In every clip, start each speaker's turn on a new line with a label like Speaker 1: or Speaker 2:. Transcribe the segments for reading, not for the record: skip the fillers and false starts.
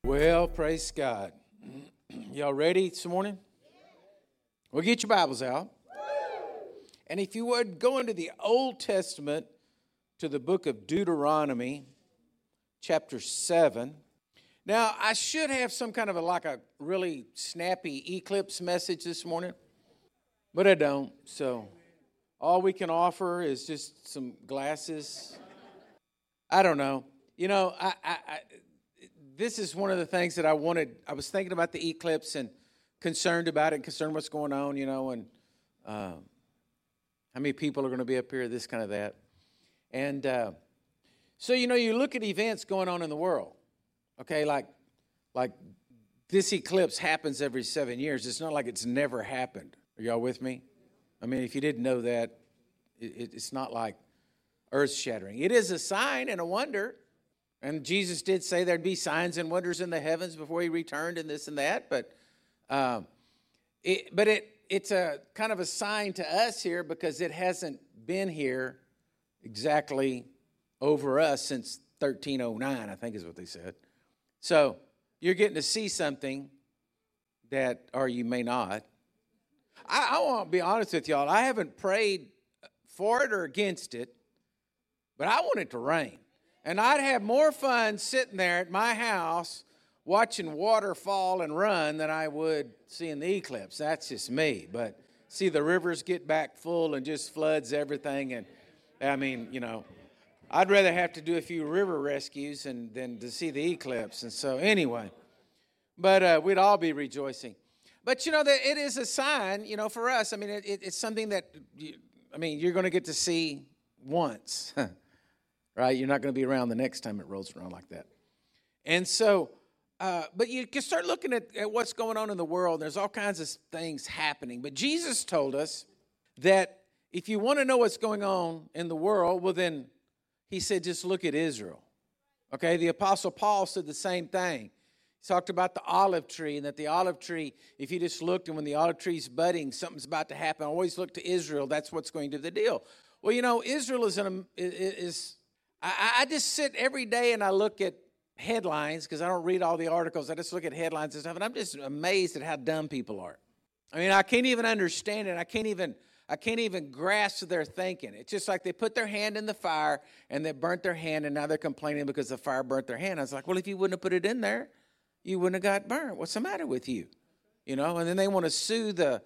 Speaker 1: Well, praise God. Y'all ready this morning? Well, get your Bibles out. And if you would, go into the Old Testament to the book of Deuteronomy, chapter 7. Now, I should have some kind of a really snappy eclipse message this morning, but I don't. So all we can offer is just some glasses. I don't know. You know, this is one of the things that I was thinking about the eclipse and concerned about it, and concerned what's going on, you know, and how many people are going to be up here, this kind of that. And so, you know, you look at events going on in the world, okay, like this eclipse happens every 7 years. It's not like it's never happened. Are y'all with me? I mean, if you didn't know that, it's not like earth-shattering. It is a sign and a wonder. And Jesus did say there'd be signs and wonders in the heavens before he returned and this and that. But it's a kind of a sign to us here because it hasn't been here exactly over us since 1309, I think is what they said. So you're getting to see something that, or you may not. I want to be honest with y'all. I haven't prayed for it or against it, but I want it to rain. And I'd have more fun sitting there at my house watching water fall and run than I would seeing the eclipse. That's just me. But see the rivers get back full and just floods everything. And I mean, you know, I'd rather have to do a few river rescues than to see the eclipse. And so anyway, but we'd all be rejoicing. But, you know, it is a sign, you know, for us. I mean, it's something that, you're going to get to see once. Right? You're not going to be around the next time it rolls around like that. And so, but you can start looking at what's going on in the world. There's all kinds of things happening. But Jesus told us that if you want to know what's going on in the world, well then, he said, just look at Israel. Okay? The Apostle Paul said the same thing. He talked about the olive tree, and that the olive tree, if you just looked, and when the olive tree's budding, something's about to happen. Always look to Israel. That's what's going to be the deal. Well, you know, Israel is I just sit every day and I look at headlines because I don't read all the articles. I just look at headlines and stuff, and I'm just amazed at how dumb people are. I mean, I can't even understand it. I can't even grasp their thinking. It's just like they put their hand in the fire and they burnt their hand, and now they're complaining because the fire burnt their hand. I was like, well, if you wouldn't have put it in there, you wouldn't have got burnt. What's the matter with you? You know, and then they want to sue the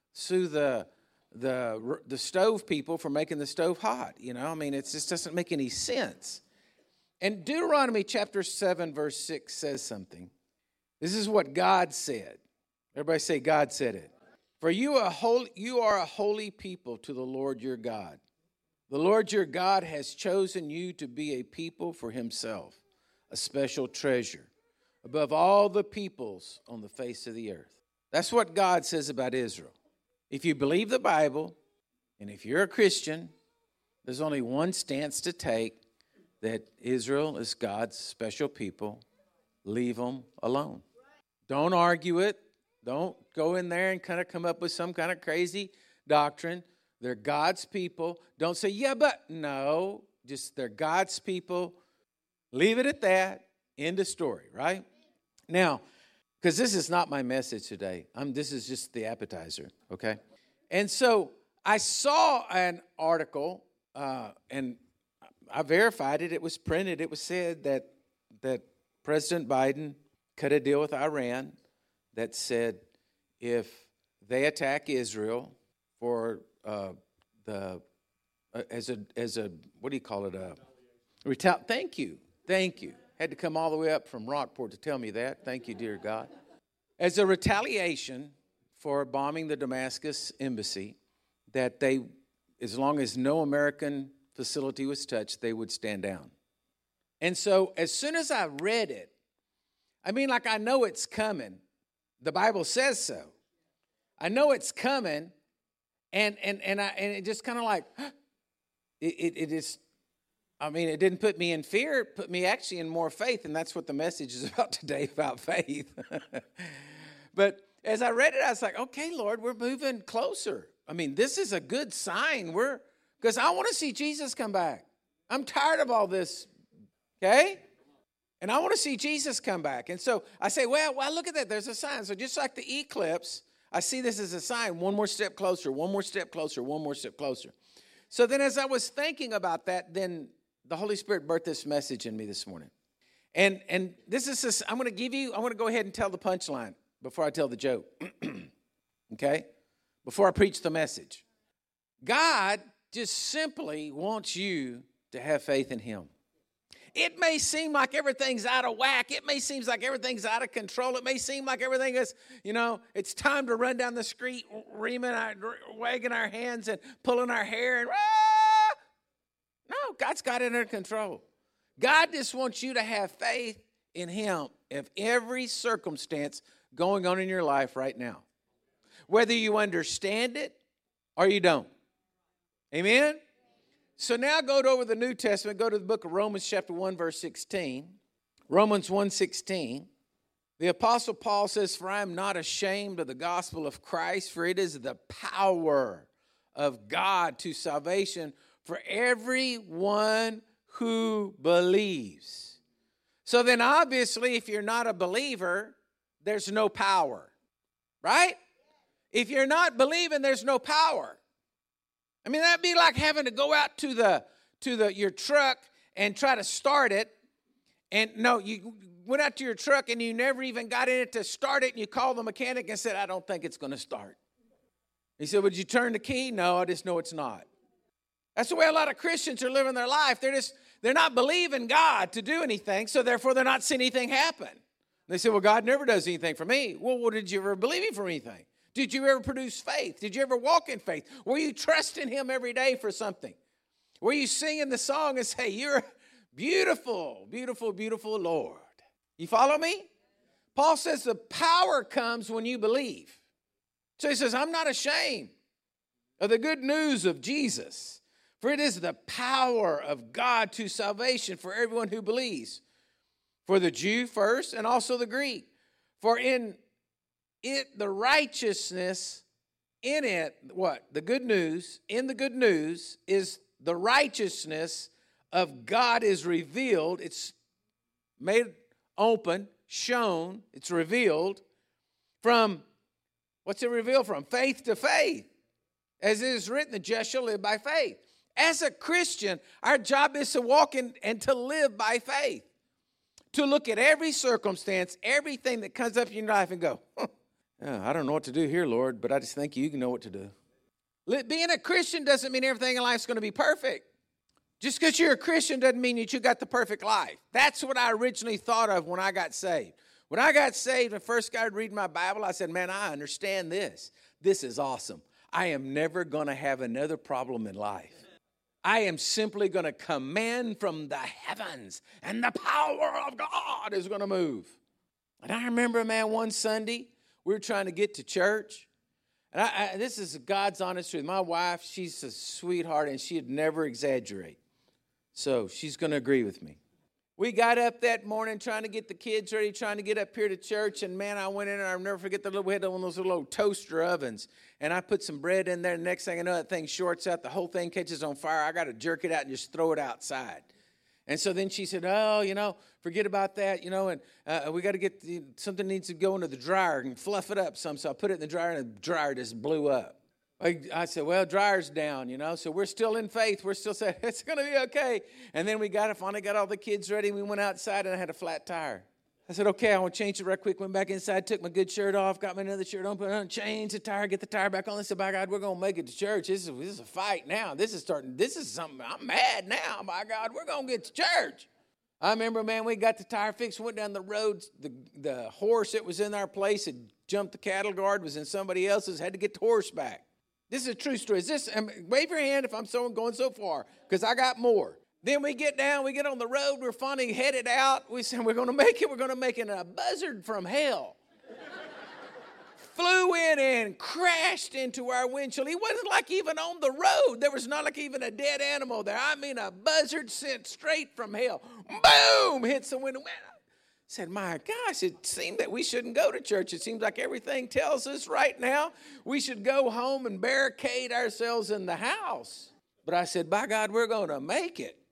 Speaker 1: stove people for making the stove hot. You know, I mean, it just doesn't make any sense. And Deuteronomy chapter 7, verse 6 says something. This is what God said. Everybody say, God said it. For you are a holy people to the Lord your God. The Lord your God has chosen you to be a people for himself, a special treasure, above all the peoples on the face of the earth. That's what God says about Israel. If you believe the Bible, and if you're a Christian, there's only one stance to take, that Israel is God's special people. Leave them alone. Don't argue it. Don't go in there and kind of come up with some kind of crazy doctrine. They're God's people. Don't say, yeah, but no. Just they're God's people. Leave it at that. End of story, right? Now, because this is not my message today. This is just the appetizer, okay? And so I saw an article, and I verified it. It was printed. It was said that President Biden cut a deal with Iran that said if they attack Israel for as a what do you call it? Thank you. Had to come all the way up from Rockport to tell me that. Thank you, dear God. As a retaliation for bombing the Damascus embassy, that they, as long as no American facility was touched, they would stand down. And so as soon as I read it, I know it's coming. The Bible says so. I know it's coming, and it just kind of like, it is. It didn't put me in fear. It put me actually in more faith, and that's what the message is about today, about faith. But as I read it, I was like, okay, Lord, we're moving closer. This is a good sign. Because I want to see Jesus come back. I'm tired of all this, okay? And I want to see Jesus come back. And so I say, well, look at that. There's a sign. So just like the eclipse, I see this as a sign. One more step closer, one more step closer, one more step closer. So then as I was thinking about that, then the Holy Spirit birthed this message in me this morning. And this is, I'm going to go ahead and tell the punchline before I tell the joke. Okay? Before I preach the message. God just simply wants you to have faith in him. It may seem like everything's out of whack. It may seem like everything's out of control. It may seem like everything is, it's time to run down the street, wagging our hands and pulling our hair. And, No, God's got it under control. God just wants you to have faith in him of every circumstance going on in your life right now. Whether you understand it or you don't. Amen? So now go over the New Testament. Go to the book of Romans chapter 1, verse 16. Romans 1:16. The Apostle Paul says, "For I am not ashamed of the gospel of Christ, for it is the power of God to salvation for everyone who believes." So then obviously if you're not a believer, there's no power. Right? If you're not believing, there's no power. I mean, that'd be like having to go out to your truck and try to start it. And no, you went out to your truck and you never even got in it to start it. And you called the mechanic and said, "I don't think it's going to start." He said, "Would you turn the key?" "No, I just know it's not." That's the way a lot of Christians are living their life. They're not believing God to do anything, so therefore they're not seeing anything happen. They say, "Well, God never does anything for me." Well, did you ever believe him for anything? Did you ever produce faith? Did you ever walk in faith? Were you trusting him every day for something? Were you singing the song and say, "You're beautiful, beautiful, beautiful Lord"? You follow me? Paul says the power comes when you believe. So he says, "I'm not ashamed of the good news of Jesus, for it is the power of God to salvation for everyone who believes, for the Jew first and also the Greek. For in it, the righteousness in it," what? The good news, in the good news is the righteousness of God is revealed. It's made open, shown, it's revealed from, what's it revealed from? Faith to faith. As it is written, the just shall live by faith. As a Christian, our job is to walk in and to live by faith. To look at every circumstance, everything that comes up in your life and go, "I don't know what to do here, Lord, but I just think you can know what to do." Being a Christian doesn't mean everything in life is going to be perfect. Just because you're a Christian doesn't mean that you got the perfect life. That's what I originally thought of when I got saved. When I got saved and first started reading my Bible, I said, "Man, I understand this. This is awesome. I am never going to have another problem in life. I am simply going to command from the heavens, and the power of God is going to move." And I remember, man, one Sunday, we were trying to get to church. And this is God's honest truth. My wife, she's a sweetheart, and she'd never exaggerate. So she's going to agree with me. We got up that morning trying to get the kids ready, trying to get up here to church. And, man, I went in and I'll never forget we had one of those little toaster ovens. And I put some bread in there. The next thing I know, that thing shorts out. The whole thing catches on fire. I got to jerk it out and just throw it outside. And so then she said, "Oh, forget about that, and we got to get, something needs to go into the dryer and fluff it up some." So I put it in the dryer, and the dryer just blew up. I said, "Well, dryer's down, so we're still in faith. We're still saying it's going to be okay." And then finally got all the kids ready, and we went outside, and I had a flat tire. I said, "Okay, I want to change it right quick." Went back inside, took my good shirt off, got my another shirt on, put it on, changed the tire, get the tire back on. I said, "By God, we're going to make it to church. This is a fight now. This is something. I'm mad now. By God, we're going to get to church." I remember, man, we got the tire fixed, went down the road. The horse that was in our place had jumped the cattle guard, was in somebody else's, had to get the horse back. This is a true story. Wave your hand if I'm going so far, because I got more. Then we get on the road, we're finally headed out. We said, we're going to make it, and a buzzard from hell flew in and crashed into our windshield. He wasn't like even on the road. There was not like even a dead animal there. I mean, a buzzard sent straight from hell. Boom! Hits the window. I said, "My gosh, it seemed that we shouldn't go to church. It seems like everything tells us right now we should go home and barricade ourselves in the house." But I said, "By God, we're going to make it."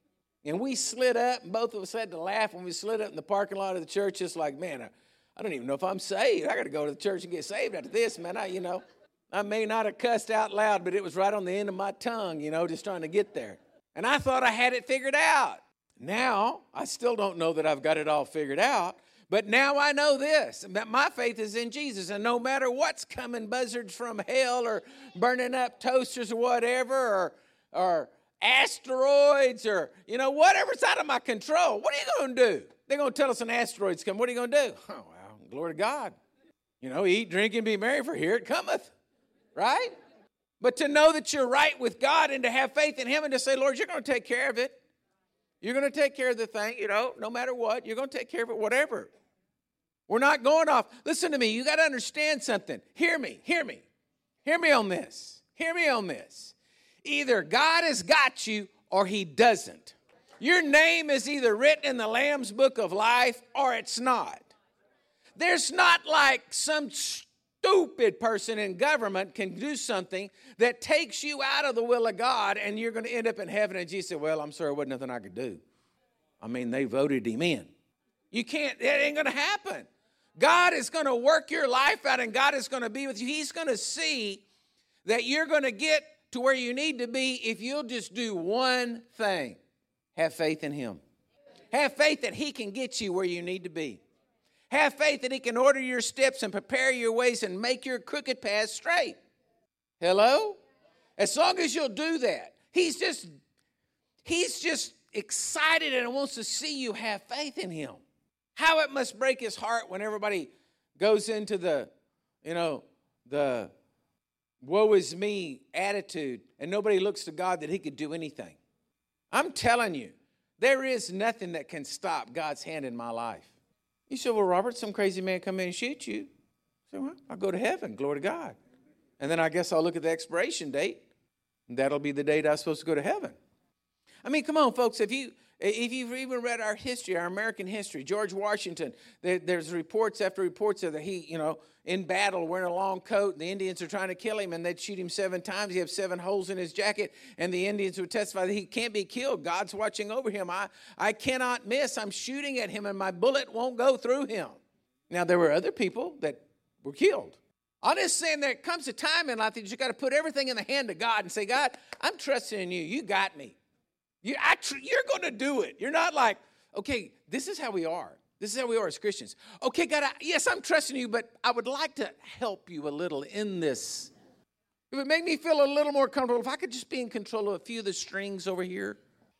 Speaker 1: And we slid up, and both of us had to laugh when we slid up in the parking lot of the church. It's like, man, I don't even know if I'm saved. I got to go to the church and get saved after this, man. I may not have cussed out loud, but it was right on the end of my tongue, just trying to get there. And I thought I had it figured out. Now, I still don't know that I've got it all figured out, but now I know this, that my faith is in Jesus. And no matter what's coming, buzzards from hell or burning up toasters or whatever, or asteroids or, whatever's out of my control, what are you going to do? They're going to tell us an asteroid's coming. What are you going to do? Oh, well, glory to God. Eat, drink, and be merry, for here it cometh, right? But to know that you're right with God and to have faith in Him and to say, Lord, you're going to take care of it. You're going to take care of the thing, no matter what. You're going to take care of it, whatever. We're not going off. Listen to me. You got to understand something. Hear me. Hear me on this. Hear me on this. Either God has got you or He doesn't. Your name is either written in the Lamb's Book of Life or it's not. There's not like some stupid person in government can do something that takes you out of the will of God and you're going to end up in heaven and Jesus said, well, I'm sorry, there wasn't nothing I could do. They voted Him in. You can't, it ain't going to happen. God is going to work your life out and God is going to be with you. He's going to see that you're going to get to where you need to be if you'll just do one thing. Have faith in Him. Have faith that He can get you where you need to be. Have faith that He can order your steps and prepare your ways and make your crooked paths straight. Hello? As long as you'll do that, He's just excited and wants to see you have faith in Him. How it must break His heart when everybody goes into the woe is me attitude and nobody looks to God that He could do anything. I'm telling you, there is nothing that can stop God's hand in my life. You say, well, Robert, some crazy man come in and shoot you. I say, well, I'll go to heaven, glory to God. And then I guess I'll look at the expiration date, and that'll be the date I'm supposed to go to heaven. Come on, folks, if you've even read our history, our American history, George Washington, there's reports after reports of that he, in battle wearing a long coat, and the Indians are trying to kill him, and they'd shoot him 7 times. He had 7 holes in his jacket, and the Indians would testify that he can't be killed. God's watching over him. I cannot miss. I'm shooting at him, and my bullet won't go through him. Now, there were other people that were killed. I'm just saying there comes a time in life that you got to put everything in the hand of God and say, God, I'm trusting in you. You got me. You're going to do it. You're not like, okay, this is how we are. This is how we are as Christians. Okay, God, yes, I'm trusting you, but I would like to help you a little in this. It would make me feel a little more comfortable if I could just be in control of a few of the strings over here.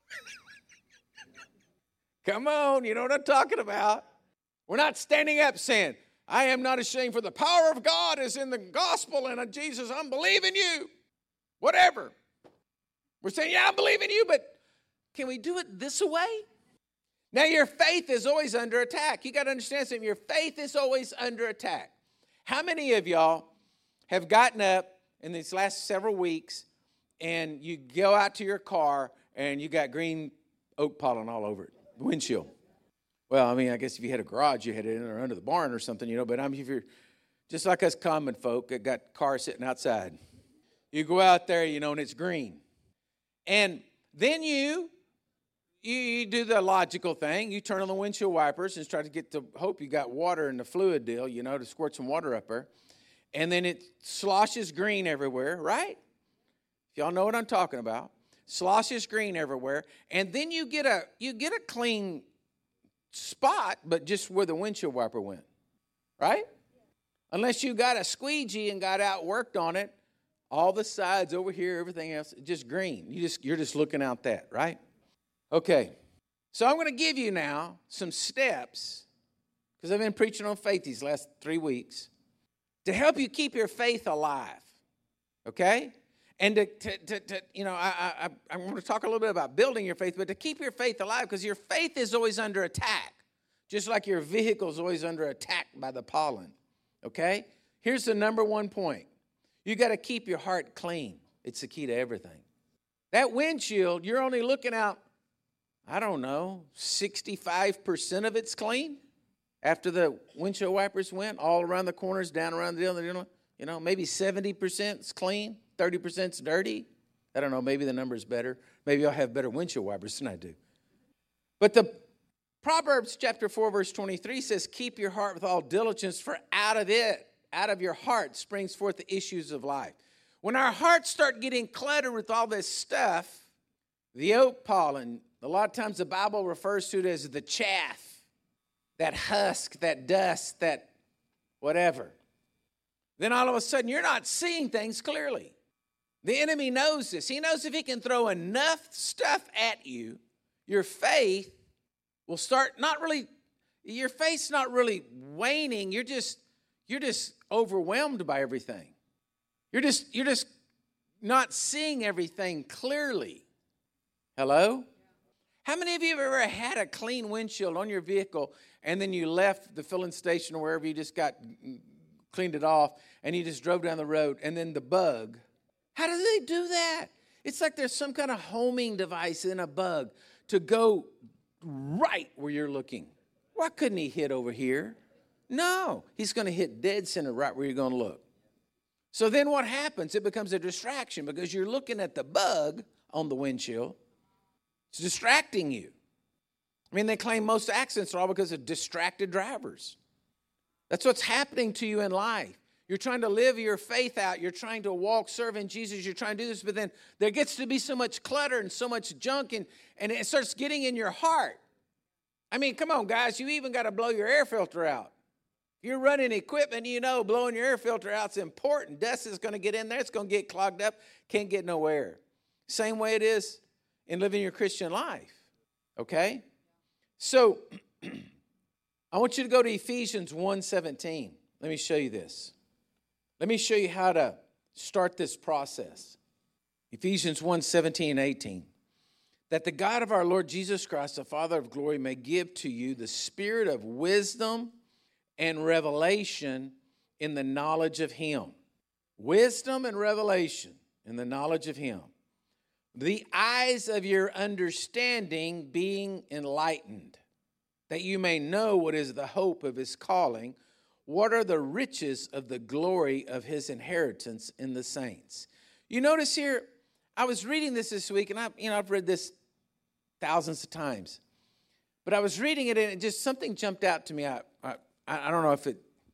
Speaker 1: Come on, you know what I'm talking about. We're not standing up saying, I am not ashamed, for the power of God is in the gospel, and in Jesus, I'm believing you. Whatever. We're saying, yeah, I believe in you, but can we do it this way? Now, your faith is always under attack. You got to understand something. Your faith is always under attack. How many of y'all have gotten up in these last several weeks and you go out to your car and you got green oak pollen all over it, the windshield? Well, I guess if you had a garage, you had it in or under the barn or something, but if you're just like us common folk that got cars sitting outside, you go out there, and it's green. And then you do the logical thing. You turn on the windshield wipers and try to hope you got water in the fluid deal, to squirt some water up there. And then it sloshes green everywhere, right? Y'all know what I'm talking about. Sloshes green everywhere. And then you get a clean spot, but just where the windshield wiper went, right? Unless you got a squeegee and got out, worked on it, all the sides over here, everything else, just green. You're just looking out that, right? Okay, so I'm going to give you now some steps, because I've been preaching on faith these last 3 weeks, to help you keep your faith alive, okay? And I'm going to talk a little bit about building your faith, but to keep your faith alive, because your faith is always under attack, just like your vehicle is always under attack by the pollen, okay? Here's the number one point. You got to keep your heart clean. It's the key to everything. That windshield, you're only looking out, 65% of it's clean after the windshield wipers went all around the corners, down around the other, maybe 70% is clean, 30% is dirty. I don't know, maybe the number's better. Maybe I'll have better windshield wipers than I do. But the Proverbs chapter 4, verse 23 says, keep your heart with all diligence, for out of your heart springs forth the issues of life. When our hearts start getting cluttered with all this stuff, the oak pollen, a lot of times the Bible refers to it as the chaff, that husk, that dust, that whatever. Then all of a sudden you're not seeing things clearly. The enemy knows this. He knows if he can throw enough stuff at you, your faith will start your faith's not really waning. You're just overwhelmed by everything. You're just not seeing everything clearly. Hello? How many of you have ever had a clean windshield on your vehicle and then you left the filling station or wherever you just cleaned it off and you just drove down the road and then the bug? How do they do that? It's like there's some kind of homing device in a bug to go right where you're looking. Why couldn't he hit over here? No, he's going to hit dead center right where you're going to look. So then what happens? It becomes a distraction because you're looking at the bug on the windshield. It's distracting you. I mean, they claim most accidents are all because of distracted drivers. That's what's happening to you in life. You're trying to live your faith out. You're trying to walk, serving Jesus. You're trying to do this, but then there gets to be so much clutter and so much junk, and it starts getting in your heart. I mean, come on, guys. You even got to blow your air filter out. If you're running equipment, you know blowing your air filter out is important. Dust is going to get in there. It's going to get clogged up. Can't get no air. Same way it is in living your Christian life. Okay? So, I want you to go to Ephesians 1:17. Let me show you this. Let me show you how to start this process. Ephesians 1:17 and 18. That the God of our Lord Jesus Christ, the Father of glory, may give to you the spirit of wisdom and revelation in the knowledge of Him. Wisdom and revelation in the knowledge of Him. The eyes of your understanding being enlightened, that you may know what is the hope of His calling, what are the riches of the glory of His inheritance in the saints. You notice here, I was reading this week, and I've read this thousands of times, but I was reading it, and something jumped out to me. I don't know if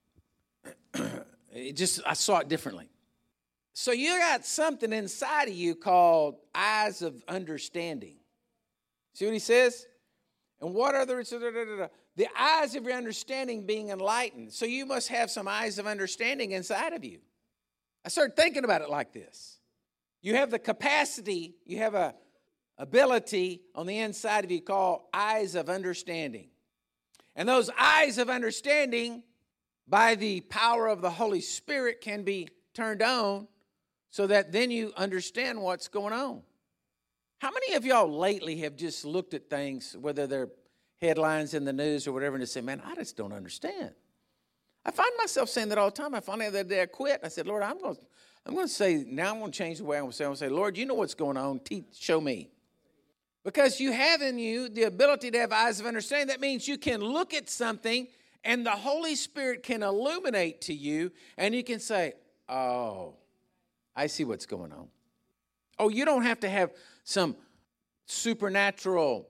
Speaker 1: I saw it differently. So you got something inside of you called eyes of understanding. See what he says? And what are the eyes of your understanding being enlightened? So you must have some eyes of understanding inside of you. I started thinking about it like this. You have the capacity, you have a ability on the inside of you called eyes of understanding. And those eyes of understanding, by the power of the Holy Spirit, can be turned on so that then you understand what's going on. How many of y'all lately have just looked at things, whether they're headlines in the news or whatever, and just say, man, I just don't understand? I find myself saying that all the time. I finally the other day I quit. I said, Lord, I'm going to say, now I'm going to change the way I'm going to say. I'm going to say, Lord, you know what's going on. Show me. Because you have in you the ability to have eyes of understanding. That means you can look at something and the Holy Spirit can illuminate to you, and you can say, oh, I see what's going on. Oh, you don't have to have some supernatural,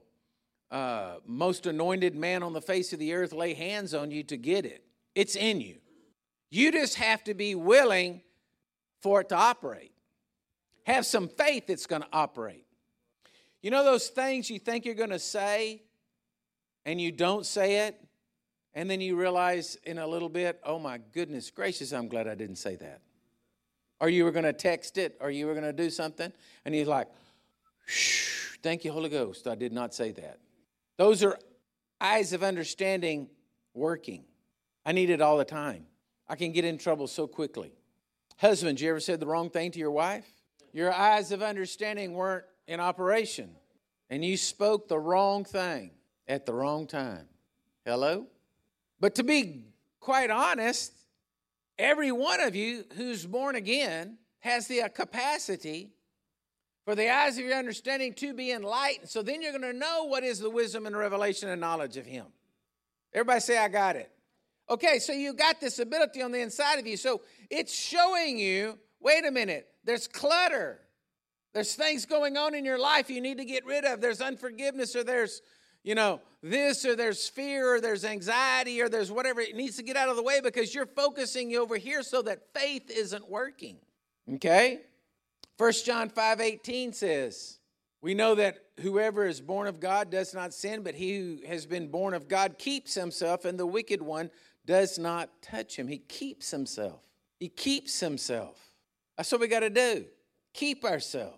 Speaker 1: most anointed man on the face of the earth lay hands on you to get it. It's in you. You just have to be willing for it to operate. Have some faith that's going to operate. You know those things you think you're going to say and you don't say it, and then you realize in a little bit, oh my goodness gracious, I'm glad I didn't say that. Or you were going to text it, or you were going to do something, and you're like, shh, thank you, Holy Ghost, I did not say that. Those are eyes of understanding working. I need it all the time. I can get in trouble so quickly. Husbands, you ever said the wrong thing to your wife? Your eyes of understanding weren't in operation, and you spoke the wrong thing at the wrong time. Hello? But to be quite honest, every one of you who's born again has the capacity for the eyes of your understanding to be enlightened. So then you're going to know what is the wisdom and revelation and knowledge of Him. Everybody say, I got it. Okay, so you got this ability on the inside of you. So it's showing you, wait a minute, there's clutter. There's things going on in your life you need to get rid of. There's unforgiveness, or there's this, or there's fear, or there's anxiety, or there's whatever. It needs to get out of the way because you're focusing over here so that faith isn't working. Okay? 1 John 5:18 says, we know that whoever is born of God does not sin, but he who has been born of God keeps himself, and the wicked one does not touch him. He keeps himself. He keeps himself. That's what we got to do. Keep ourselves.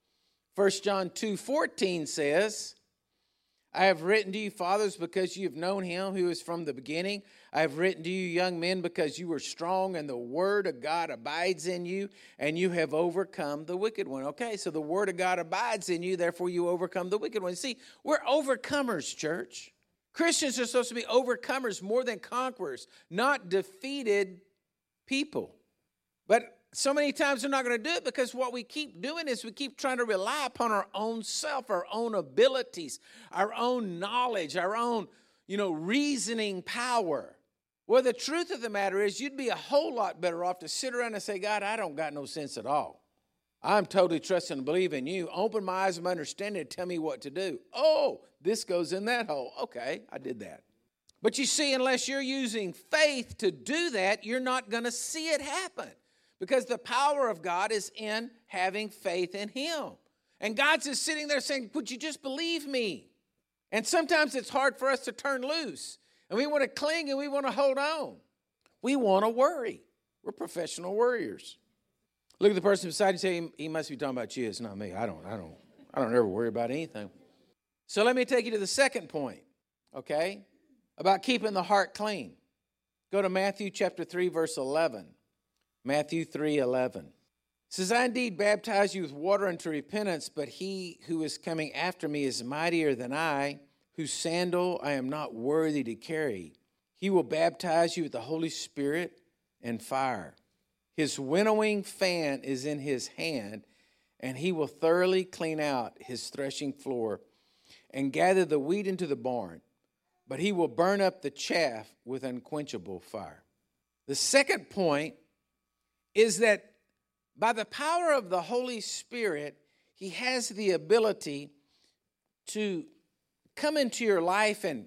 Speaker 1: 1 John 2:14 says, I have written to you, fathers, because you have known him who is from the beginning. I have written to you, young men, because you are strong, and the word of God abides in you, and you have overcome the wicked one. Okay, so the word of God abides in you, therefore you overcome the wicked one. See, we're overcomers, church. Christians are supposed to be overcomers more than conquerors, not defeated people. But so many times we're not going to do it because what we keep doing is we keep trying to rely upon our own self, our own abilities, our own knowledge, our own, reasoning power. Well, the truth of the matter is you'd be a whole lot better off to sit around and say, God, I don't got no sense at all. I'm totally trusting and believing you. Open my eyes of understanding and tell me what to do. Oh, this goes in that hole. Okay, I did that. But you see, unless you're using faith to do that, you're not going to see it happen. Because the power of God is in having faith in him. And God's just sitting there saying, would you just believe me? And sometimes it's hard for us to turn loose. And we want to cling and we want to hold on. We want to worry. We're professional worriers. Look at the person beside you and say, he must be talking about you. It's not me. I don't ever worry about anything. So let me take you to the second point, okay, about keeping the heart clean. Go to Matthew chapter 3, verse 11. Matthew 3:11. It says, I indeed baptize you with water unto repentance, but he who is coming after me is mightier than I, whose sandal I am not worthy to carry. He will baptize you with the Holy Spirit and fire. His winnowing fan is in his hand, and he will thoroughly clean out his threshing floor and gather the wheat into the barn, but he will burn up the chaff with unquenchable fire. The second point is that by the power of the Holy Spirit, he has the ability to come into your life and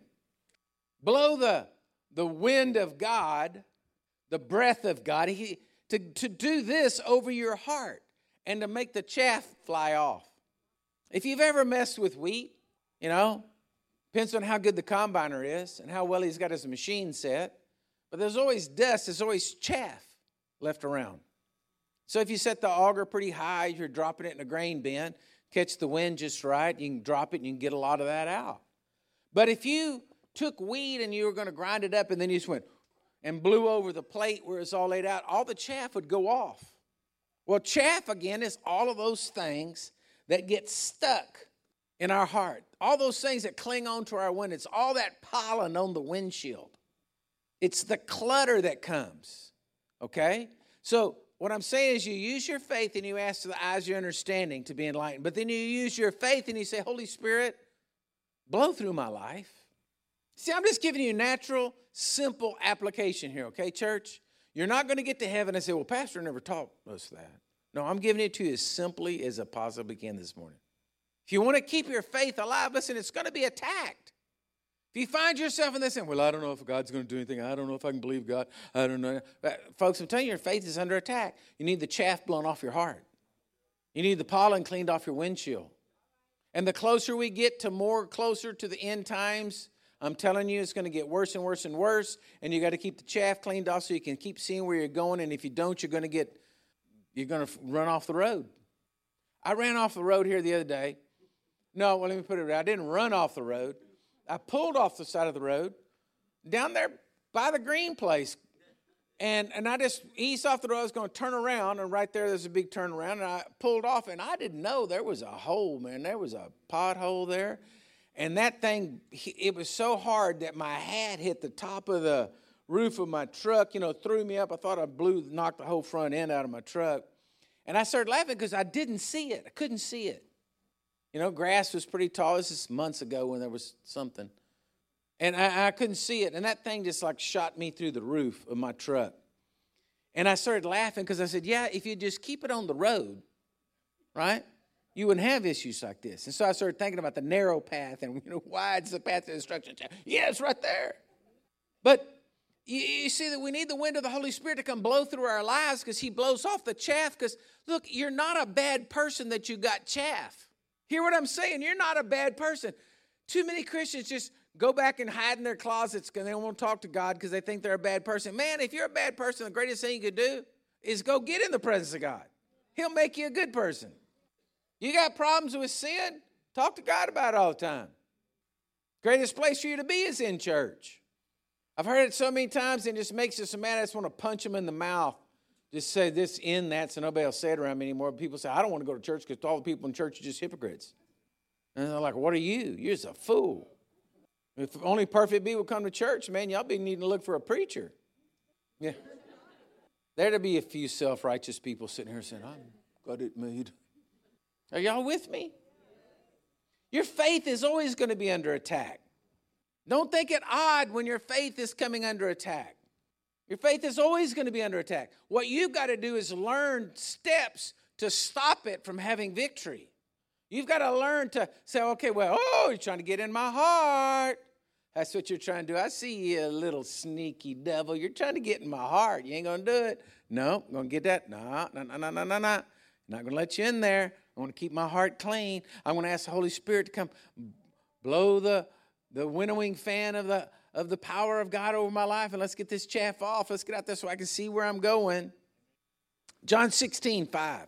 Speaker 1: blow the wind of God, the breath of God, to do this over your heart and to make the chaff fly off. If you've ever messed with wheat, depends on how good the combiner is and how well he's got his machine set, but there's always dust, there's always chaff left around. So if you set the auger pretty high, you're dropping it in a grain bin, catch the wind just right, you can drop it and you can get a lot of that out. But if you took wheat and you were going to grind it up and then you just went and blew over the plate where it's all laid out, all the chaff would go off. Well, chaff, again, is all of those things that get stuck in our heart. All those things that cling on to our wind. It's all that pollen on the windshield. It's the clutter that comes, okay? So what I'm saying is you use your faith and you ask for the eyes of your understanding to be enlightened. But then you use your faith and you say, Holy Spirit, blow through my life. See, I'm just giving you a natural, simple application here, okay, church? You're not going to get to heaven and say, well, Pastor never taught us that. No, I'm giving it to you as simply as I possibly can this morning. If you want to keep your faith alive, listen, it's going to be attacked. If you find yourself in this saying, well, I don't know if God's going to do anything. I don't know if I can believe God. I don't know. Folks, I'm telling you, your faith is under attack. You need the chaff blown off your heart. You need the pollen cleaned off your windshield. And the closer we get to closer to the end times, I'm telling you, it's going to get worse and worse and worse. And you got to keep the chaff cleaned off so you can keep seeing where you're going. And if you don't, you're going to run off the road. I ran off the road here the other day. No, well, let me put it right. I didn't run off the road. I pulled off the side of the road down there by the green place. And I just eased off the road. I was going to turn around, and right there's a big turnaround. And I pulled off, and I didn't know there was a hole, man. There was a pothole there. And that thing, it was so hard that my hat hit the top of the roof of my truck, threw me up. I thought I knocked the whole front end out of my truck. And I started laughing because I didn't see it. I couldn't see it. Grass was pretty tall. This is months ago when there was something. And I couldn't see it. And that thing just shot me through the roof of my truck. And I started laughing because I said, yeah, if you just keep it on the road, right? you wouldn't have issues like this. And so I started thinking about the narrow path and wide's the path to destruction. Yeah, it's right there. But you see that we need the wind of the Holy Spirit to come blow through our lives because he blows off the chaff. Because, look, you're not a bad person that you got chaff. Hear what I'm saying? You're not a bad person. Too many Christians just go back and hide in their closets because they don't want to talk to God because they think they're a bad person. Man, if you're a bad person, the greatest thing you could do is go get in the presence of God. He'll make you a good person. You got problems with sin? Talk to God about it all the time. Greatest place for you to be is in church. I've heard it so many times and it just makes you so mad I just want to punch them in the mouth. Just say this, in that, so nobody will say it around me anymore. People say, I don't want to go to church because all the people in church are just hypocrites. And they're like, what are you? You're just a fool. If only perfect people would come to church, man, y'all be needing to look for a preacher. Yeah. There'd be a few self-righteous people sitting here saying, I've got it made. Are y'all with me? Your faith is always going to be under attack. Don't think it odd when your faith is coming under attack. Your faith is always going to be under attack. What you've got to do is learn steps to stop it from having victory. You've got to learn to say, okay, well, you're trying to get in my heart. That's what you're trying to do. I see you, little sneaky devil. You're trying to get in my heart. You ain't going to do it. No, I'm going to get that. No. Not going to let you in there. I want to keep my heart clean. I'm going to ask the Holy Spirit to come blow the winnowing fan of the power of God over my life, and let's get this chaff off. Let's get out there so I can see where I'm going. John 16:5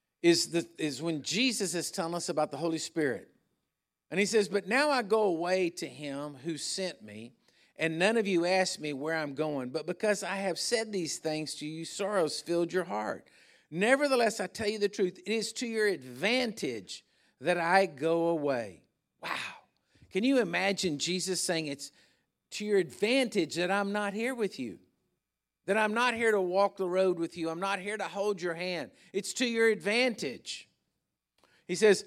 Speaker 1: is when Jesus is telling us about the Holy Spirit. And he says, but now I go away to him who sent me, and none of you ask me where I'm going. But because I have said these things to you, sorrows filled your heart. Nevertheless, I tell you the truth, it is to your advantage that I go away. Wow. Can you imagine Jesus saying it's to your advantage that I'm not here with you? That I'm not here to walk the road with you. I'm not here to hold your hand. It's to your advantage. He says,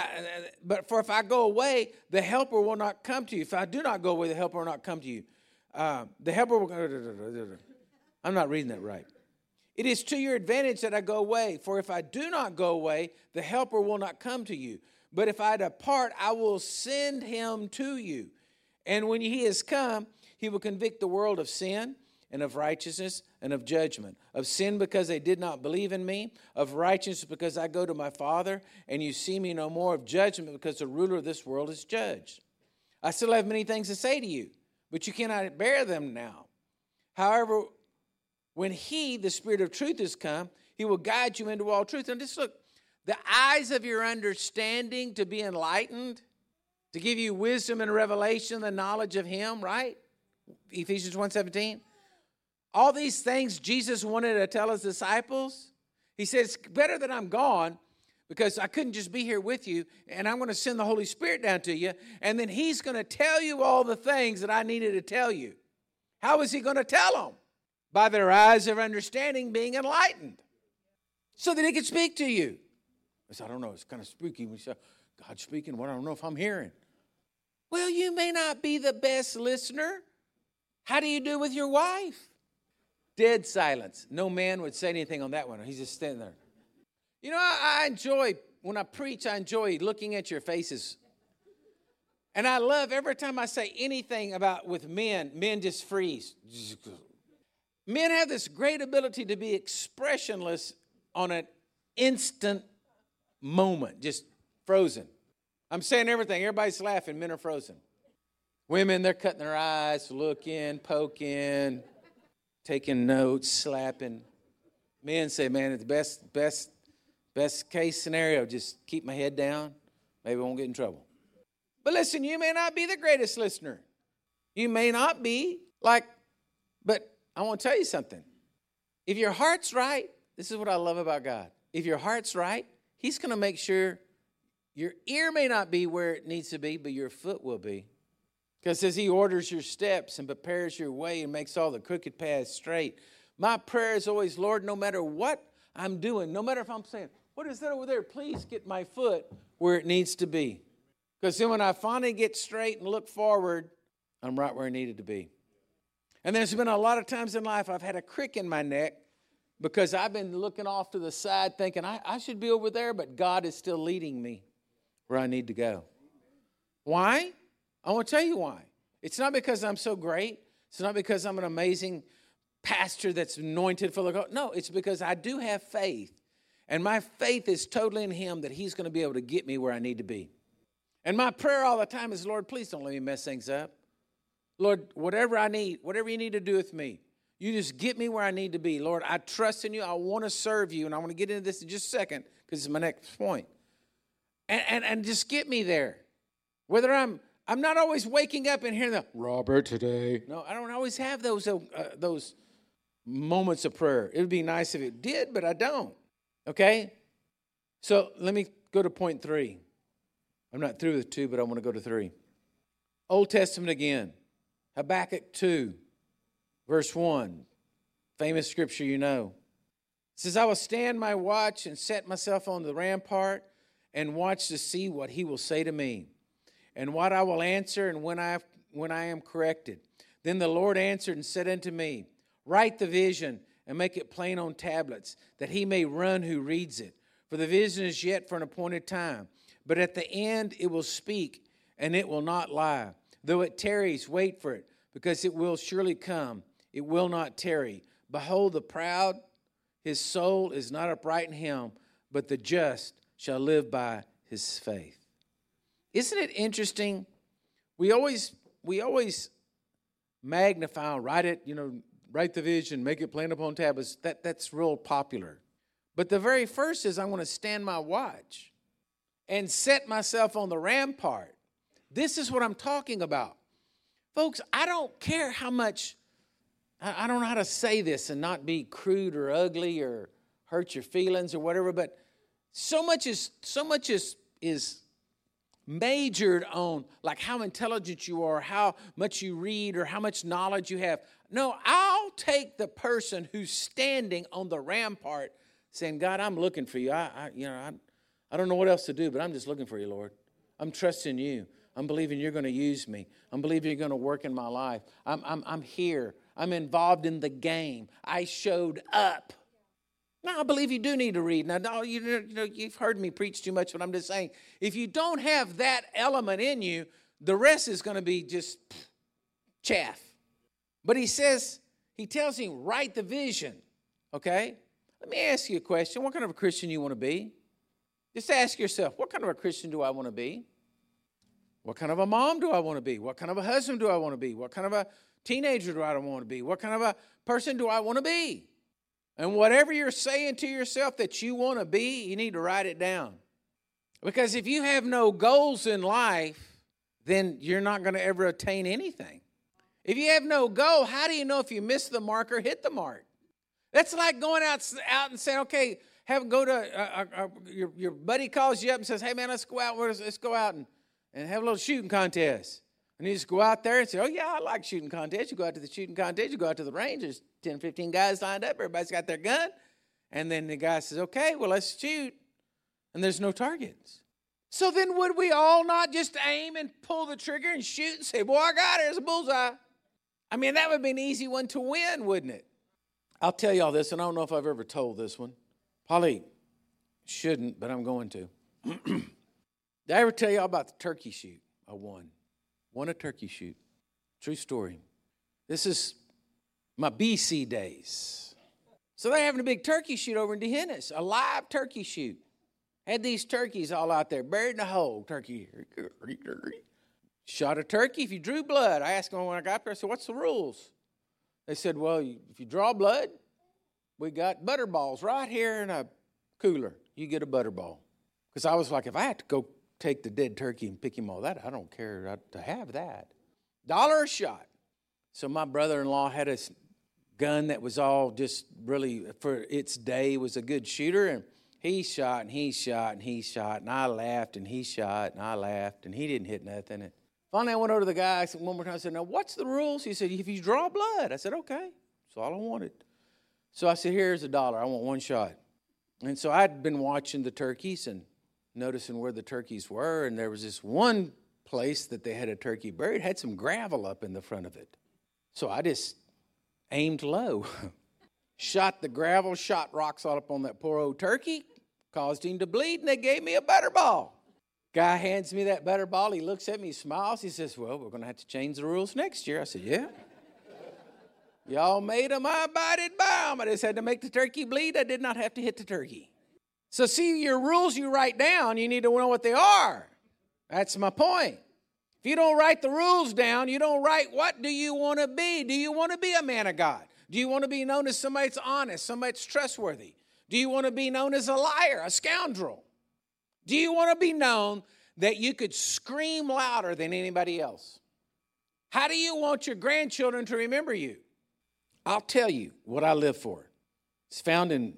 Speaker 1: but for if I go away, the helper will not come to you. If I do not go away, the helper will not come to you. The helper will... I'm not reading that right. It is to your advantage that I go away. For if I do not go away, the helper will not come to you. But if I depart, I will send him to you. And when he has come, he will convict the world of sin and of righteousness and of judgment. Of sin because they did not believe in me. Of righteousness because I go to my Father and you see me no more. Of judgment because the ruler of this world is judged. I still have many things to say to you, but you cannot bear them now. However, when he, the Spirit of truth, has come, he will guide you into all truth. And just look, the eyes of your understanding to be enlightened, to give you wisdom and revelation, the knowledge of him, right? Ephesians 1:17. All these things Jesus wanted to tell his disciples. He says, it's better that I'm gone because I couldn't just be here with you, and I'm going to send the Holy Spirit down to you, and then he's going to tell you all the things that I needed to tell you. How is he going to tell them? By their eyes of understanding being enlightened, so that he could speak to you. I said, I don't know, it's kind of spooky. We say, God's speaking, what I don't know if I'm hearing. Well, you may not be the best listener. How do you do with your wife? Dead silence. No man would say anything on that one. He's just standing there. You know, I enjoy, when I preach, I enjoy looking at your faces. And I love every time I say anything about with men just freeze. Men have this great ability to be expressionless on an instant moment, just frozen. I'm saying everything. Everybody's laughing. Men are frozen. Women, they're cutting their eyes, looking, poking, taking notes, slapping. Men say, man, it's the best case scenario, just keep my head down. Maybe I won't get in trouble. But listen, you may not be the greatest listener. You may not be but I want to tell you something. If your heart's right, this is what I love about God. If your heart's right, he's going to make sure your ear may not be where it needs to be, but your foot will be. Because as he orders your steps and prepares your way and makes all the crooked paths straight, my prayer is always, Lord, no matter what I'm doing, no matter if I'm saying, what is that over there? Please get my foot where it needs to be. Because then when I finally get straight and look forward, I'm right where I needed to be. And there's been a lot of times in life I've had a crick in my neck because I've been looking off to the side thinking I should be over there, but God is still leading me where I need to go. Why? I want to tell you why. It's not because I'm so great. It's not because I'm an amazing pastor that's anointed for the God. No, it's because I do have faith. And my faith is totally in him that he's going to be able to get me where I need to be. And my prayer all the time is, Lord, please don't let me mess things up. Lord, whatever I need, whatever you need to do with me, you just get me where I need to be. Lord, I trust in you. I want to serve you. And I want to get into this in just a second because it's my next point. And just get me there. Whether I'm not always waking up and hearing the, Robert today. No, I don't always have those moments of prayer. It would be nice if it did, but I don't. Okay? So let me go to point 3. I'm not through with 2, but I want to go to 3. Old Testament again. Habakkuk 2, verse 1. Famous scripture you know. It says, I will stand my watch and set myself on the rampart and watch to see what he will say to me and what I will answer and when I am corrected. Then the Lord answered and said unto me, write the vision and make it plain on tablets, that he may run who reads it. For the vision is yet for an appointed time, but at the end it will speak, and it will not lie. Though it tarries, wait for it, because it will surely come. It will not tarry. Behold, the proud, his soul is not upright in him, but the just shall live by his faith. Isn't it interesting? We always magnify, write it, write the vision, make it plain upon tablets. That's real popular. But the very first is I'm going to stand my watch and set myself on the rampart. This is what I'm talking about. Folks, I don't care how much, I don't know how to say this and not be crude or ugly or hurt your feelings or whatever, but so much is majored on like how intelligent you are, how much you read or how much knowledge you have. No, I'll take the person who's standing on the rampart saying, God, I'm looking for you. I don't know what else to do, but I'm just looking for you, Lord. I'm trusting you. I'm believing you're going to use me. I'm believing you're going to work in my life. I'm here. I'm involved in the game. I showed up. Now, I believe you do need to read. Now, you've heard me preach too much, but I'm just saying, if you don't have that element in you, the rest is going to be just chaff. But he tells him, write the vision, okay? Let me ask you a question. What kind of a Christian you want to be? Just ask yourself, what kind of a Christian do I want to be? What kind of a mom do I want to be? What kind of a husband do I want to be? What kind of a teenager do I want to be? What kind of a person do I want to be? And whatever you're saying to yourself that you want to be, you need to write it down. Because if you have no goals in life, then you're not going to ever attain anything. If you have no goal, how do you know if you miss the mark or hit the mark? That's like going out and saying, okay, your buddy calls you up and says, hey, man, let's go out and have a little shooting contest. And you just go out there and say, oh, yeah, I like shooting contests. You go out to the shooting contest. You go out to the range. There's 10, 15 guys lined up. Everybody's got their gun. And then the guy says, okay, well, let's shoot. And there's no targets. So then would we all not just aim and pull the trigger and shoot and say, boy, I got it. There's a bullseye. I mean, that would be an easy one to win, wouldn't it? I'll tell you all this, and I don't know if I've ever told this one. Probably shouldn't, but I'm going to. Did I ever tell you all about the turkey shoot I won? Won a turkey shoot. True story. This is my BC days. So they're having a big turkey shoot over in D'Hanis, a live turkey shoot. Had these turkeys all out there, buried in a hole. Turkey. Shot a turkey if you drew blood. I asked them when I got there, I said, what's the rules? They said, well, if you draw blood, we got butter balls right here in a cooler. You get a butter ball. Because I was like, if I had to go take the dead turkey and pick him all that, I don't care to have that. $1 a shot. So my brother-in-law had a gun that was all just really, for its day, was a good shooter. And he shot and he shot and he shot. And I laughed and he shot and I laughed. And he didn't hit nothing. And finally, I went over to the guy. I said one more time. I said, now, what's the rules? He said, if you draw blood. I said, okay. That's all I wanted. So I said, here's $1. I want one shot. And so I'd been watching the turkeys and noticing where the turkeys were. And there was this one place that they had a turkey buried. It had some gravel up in the front of it. So I just aimed low. shot the gravel, shot rocks all up on that poor old turkey, caused him to bleed, and they gave me a butterball. Guy hands me that butterball. He looks at me, smiles. He says, well, we're going to have to change the rules next year. I said, yeah. Y'all made them, I abided by them. I just had to make the turkey bleed. I did not have to hit the turkey. So see, your rules you write down, you need to know what they are. That's my point. If you don't write the rules down, you don't write what do you want to be. Do you want to be a man of God? Do you want to be known as somebody that's honest, somebody that's trustworthy? Do you want to be known as a liar, a scoundrel? Do you want to be known that you could scream louder than anybody else? How do you want your grandchildren to remember you? I'll tell you what I live for. It's found in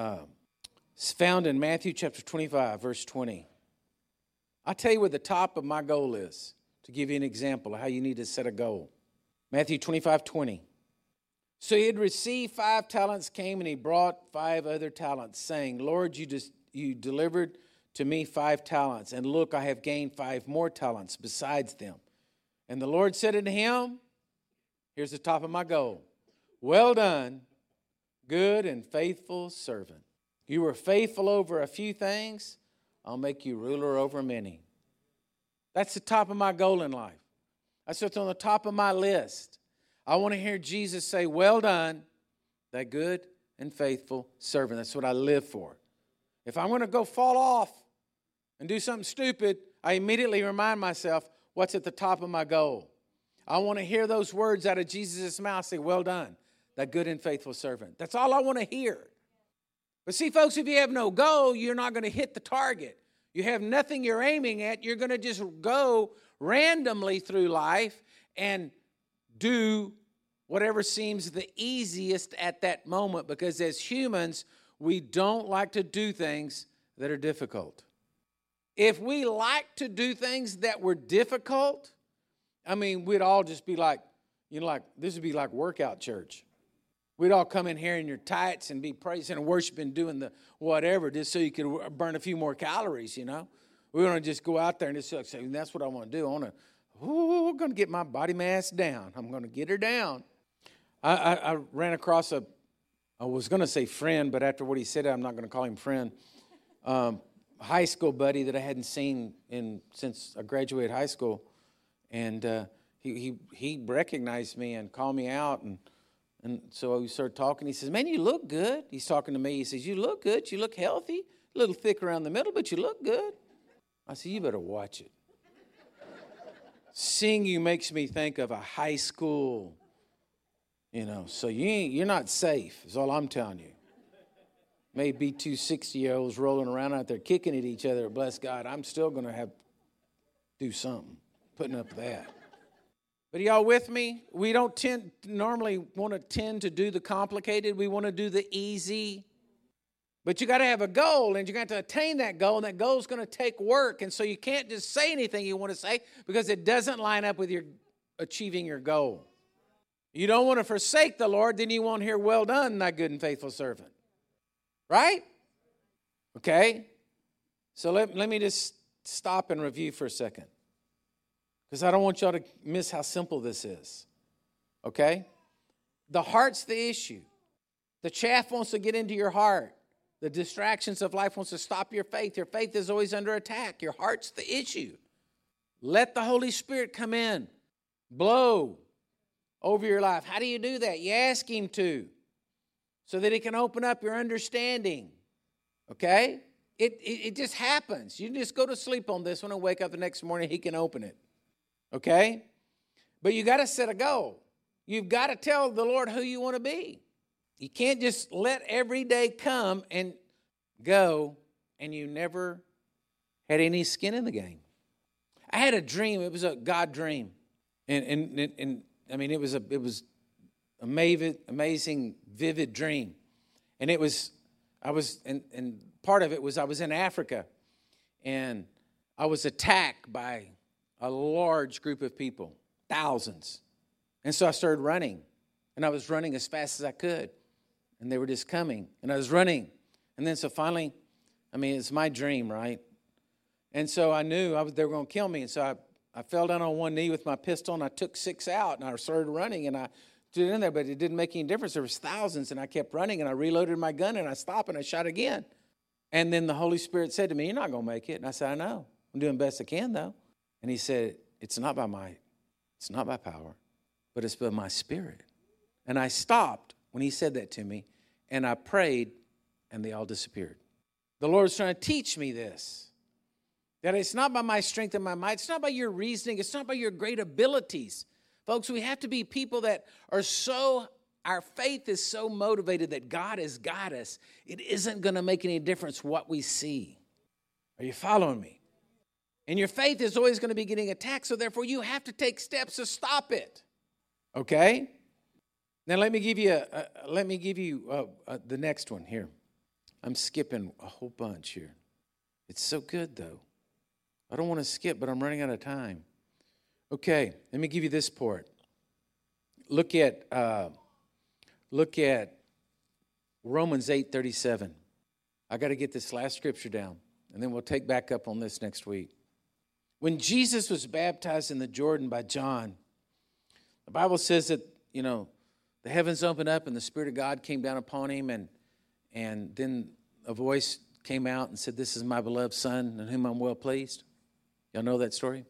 Speaker 1: Matthew chapter 25, verse 20. I'll tell you what the top of my goal is, to give you an example of how you need to set a goal. Matthew 25, 20. So he had received 5 talents, came, and he brought 5 other talents, saying, Lord, you delivered to me 5 talents, and look, I have gained 5 more talents besides them. And the Lord said unto him, here's the top of my goal. Well done, good and faithful servant. You were faithful over a few things, I'll make you ruler over many. That's the top of my goal in life. That's what's on the top of my list. I want to hear Jesus say, well done, that good and faithful servant. That's what I live for. If I'm going to go fall off and do something stupid, I immediately remind myself what's at the top of my goal. I want to hear those words out of Jesus' mouth say, well done, that good and faithful servant. That's all I want to hear. But see, folks, if you have no goal, you're not going to hit the target. You have nothing you're aiming at. You're going to just go randomly through life and do whatever seems the easiest at that moment, because as humans, we don't like to do things that are difficult. If we like to do things that were difficult, I mean, we'd all just be like, this would be like workout church. We'd all come in here in your tights and be praising and worshiping, doing the whatever, just so you could burn a few more calories, We want to just go out there and just say, that's what I want to do. I'm going to get my body mass down. I'm going to get her down. I ran across I was going to say friend, but after what he said, I'm not going to call him friend. High school buddy that I hadn't seen since I graduated high school. And he recognized me and called me out, and so we started talking. He says, man, you look good. He's talking to me. He says, you look good. You look healthy. A little thick around the middle, but you look good. I said, you better watch it. Seeing you makes me think of a high school, so you're not safe, is all I'm telling you. Maybe 2 60-year-olds rolling around out there kicking at each other. Bless God, I'm still going to have to do something, putting up with that. But y'all with me? We don't normally want to tend to do the complicated. We want to do the easy. But you got to have a goal, and you got to attain that goal, and that goal is going to take work. And so you can't just say anything you want to say because it doesn't line up with your achieving your goal. You don't want to forsake the Lord, then you won't hear, well done, thy good and faithful servant. Right? Okay? So let me just stop and review for a second, because I don't want y'all to miss how simple this is. Okay? The heart's the issue. The chaff wants to get into your heart. The distractions of life wants to stop your faith. Your faith is always under attack. Your heart's the issue. Let the Holy Spirit come in. Blow over your life. How do you do that? You ask Him to, so that He can open up your understanding. Okay? It just happens. You just go to sleep on this one and wake up the next morning, He can open it. Okay? But you got to set a goal. You've got to tell the Lord who you want to be. You can't just let every day come and go and you never had any skin in the game. I had a dream. It was a God dream. And I mean, it was amazing, vivid dream. And and part of it was I was in Africa, and I was attacked by a large group of people, thousands. And so I started running, and I was running as fast as I could. And they were just coming, and I was running. And then so finally, it's my dream, right? And so I knew they were going to kill me. And so I fell down on one knee with my pistol, and I took 6 out, and I started running, and I stood in there, but it didn't make any difference. There was thousands, and I kept running, and I reloaded my gun, and I stopped, and I shot again. And then the Holy Spirit said to me, you're not going to make it. And I said, I know. I'm doing the best I can, though. And he said, it's not by might, it's not by power, but it's by my Spirit. And I stopped when he said that to me, and I prayed, and they all disappeared. The Lord's trying to teach me this, that it's not by my strength and my might. It's not by your reasoning. It's not by your great abilities. Folks, we have to be people that are our faith is so motivated that God has got us. It isn't going to make any difference what we see. Are you following me? And your faith is always going to be getting attacked, so therefore you have to take steps to stop it. Okay? Now let me give you the next one here. I'm skipping a whole bunch here. It's so good though. I don't want to skip, but I'm running out of time. Okay, let me give you this part. Look at Romans 8:37. I got to get this last scripture down, and then we'll take back up on this next week. When Jesus was baptized in the Jordan by John, the Bible says that, the heavens opened up and the Spirit of God came down upon him, and then a voice came out and said, this is my beloved Son in whom I'm well pleased. Y'all know that story?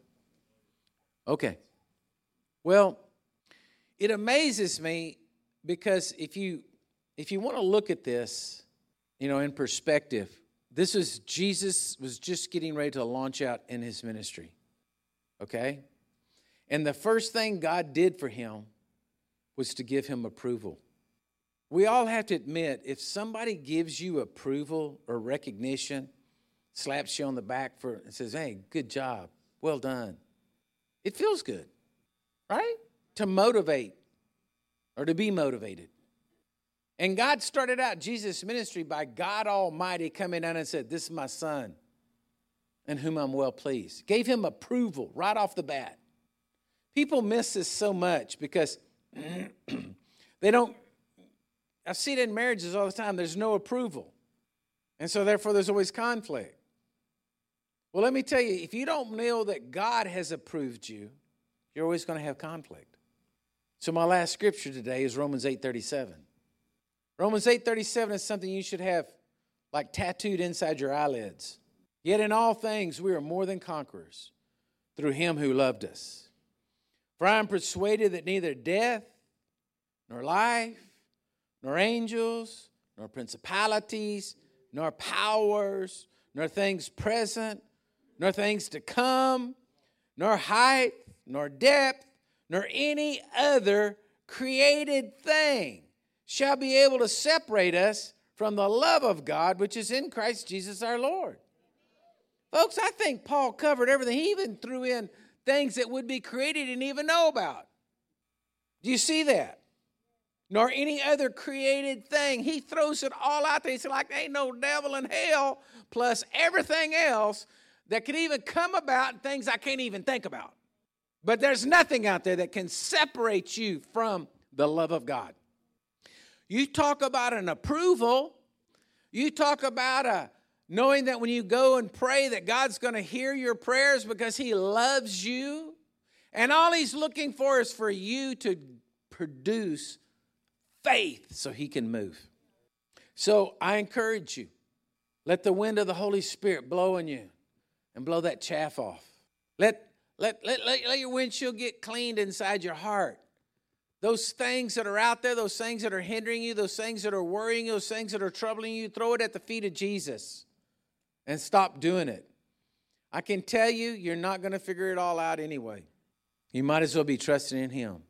Speaker 1: Okay. Well, it amazes me because if you want to look at this, in perspective, Jesus was just getting ready to launch out in his ministry. Okay? And the first thing God did for him was to give him approval. We all have to admit, if somebody gives you approval or recognition, slaps you on the back and says, hey, good job, well done, it feels good, right? To motivate or to be motivated. And God started out Jesus' ministry by God Almighty coming down and said, this is my Son in whom I'm well pleased. Gave him approval right off the bat. People miss this so much because they don't. I see it in marriages all the time. There's no approval. And so therefore there's always conflict. Well, let me tell you, if you don't know that God has approved you, you're always going to have conflict. So my last scripture today is Romans 8:37. Romans 8:37 is something you should have like tattooed inside your eyelids. Yet in all things we are more than conquerors through him who loved us. For I am persuaded that neither death, nor life, nor angels, nor principalities, nor powers, nor things present, nor things to come, nor height, nor depth, nor any other created thing shall be able to separate us from the love of God, which is in Christ Jesus our Lord. Folks, I think Paul covered everything. He even threw in things that would be created he didn't even know about. Do you see that? Nor any other created thing. He throws it all out there. He's like, ain't no devil in hell, plus everything else that could even come about, things I can't even think about. But there's nothing out there that can separate you from the love of God. You talk about an approval. You talk about knowing that when you go and pray that God's going to hear your prayers because he loves you. And all he's looking for is for you to produce faith so he can move. So I encourage you, let the wind of the Holy Spirit blow on you and blow that chaff off. Let your windshield get cleaned inside your heart. Those things that are out there, those things that are hindering you, those things that are worrying you, those things that are troubling you, throw it at the feet of Jesus and stop doing it. I can tell you, you're not going to figure it all out anyway. You might as well be trusting in him.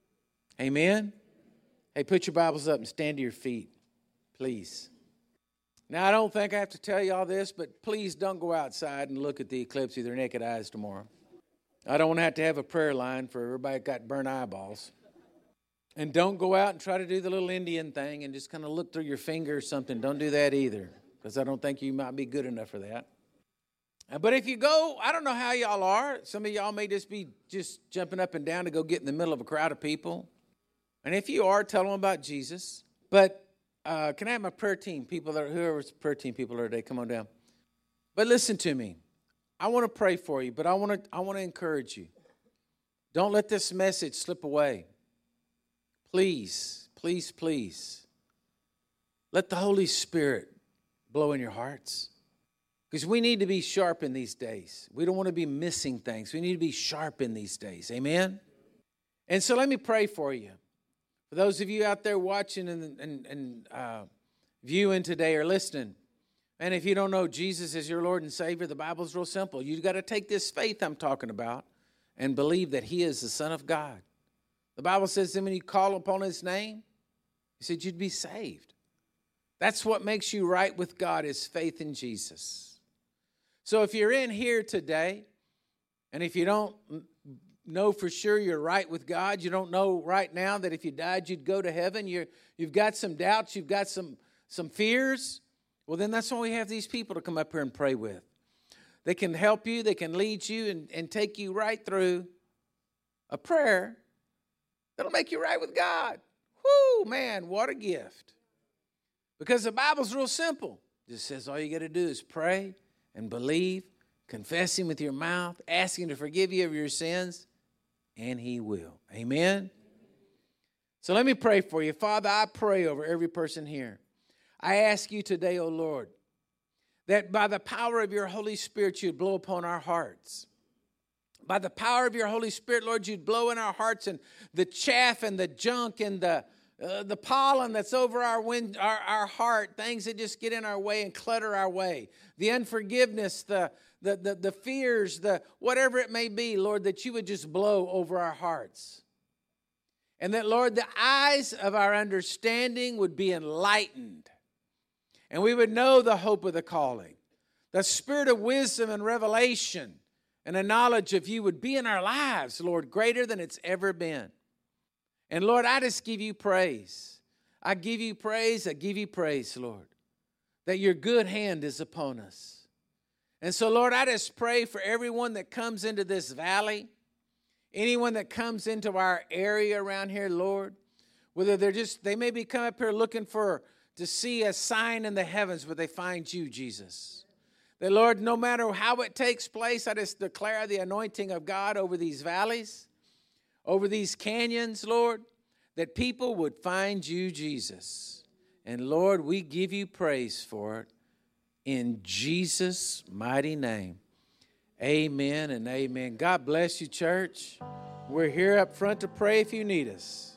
Speaker 1: Amen? Hey, put your Bibles up and stand to your feet, please. Now, I don't think I have to tell you all this, but please don't go outside and look at the eclipse with your naked eyes tomorrow. I don't want to have a prayer line for everybody that got burnt eyeballs. And don't go out and try to do the little Indian thing and just kind of look through your finger or something. Don't do that either, because I don't think you might be good enough for that. But if you go, I don't know how y'all are. Some of y'all may just be jumping up and down to go get in the middle of a crowd of people. And if you are, tell them about Jesus. But can I have my prayer team people, whoever's prayer team people are today, come on down. But listen to me. I want to pray for you, but I want to encourage you. Don't let this message slip away. please, please, please, let the Holy Spirit blow in your hearts. Because we need to be sharp in these days. We don't want to be missing things. We need to be sharp in these days. Amen? And so let me pray for you. For those of you out there watching and viewing today or listening, and if you don't know Jesus as your Lord and Savior, the Bible's real simple. You've got to take this faith I'm talking about and believe that He is the Son of God. The Bible says that when you call upon His name, He said you'd be saved. That's what makes you right with God, is faith in Jesus. So if you're in here today, and if you don't know for sure you're right with God, you don't know right now that if you died you'd go to heaven, you've got some doubts, you've got some fears, well then that's why we have these people to come up here and pray with. They can help you, they can lead you and take you right through a prayer that'll make you right with God. Whoo, man, what a gift. Because the Bible's real simple. It just says all you got to do is pray and believe, confess Him with your mouth, ask Him to forgive you of your sins, and He will. Amen? So let me pray for you. Father, I pray over every person here. I ask you today, O Lord, that by the power of your Holy Spirit, you'd blow upon our hearts. By the power of your Holy Spirit, Lord, you'd blow in our hearts, and the chaff and the junk and the pollen that's over our heart, things that just get in our way and clutter our way, the unforgiveness, the fears, the whatever it may be, Lord, that you would just blow over our hearts. And that, Lord, the eyes of our understanding would be enlightened. And we would know the hope of the calling. The spirit of wisdom and revelation and a knowledge of you would be in our lives, Lord, greater than it's ever been. And Lord, I just give you praise. I give you praise, Lord, that your good hand is upon us. And so, Lord, I just pray for everyone that comes into this valley, anyone that comes into our area around here, Lord, whether they may be coming up here looking to see a sign in the heavens where they find you, Jesus. That, Lord, no matter how it takes place, I just declare the anointing of God over these valleys, over these canyons, Lord, that people would find you, Jesus. And Lord, we give you praise for it in Jesus' mighty name. Amen and amen. God bless you, church. We're here up front to pray if you need us.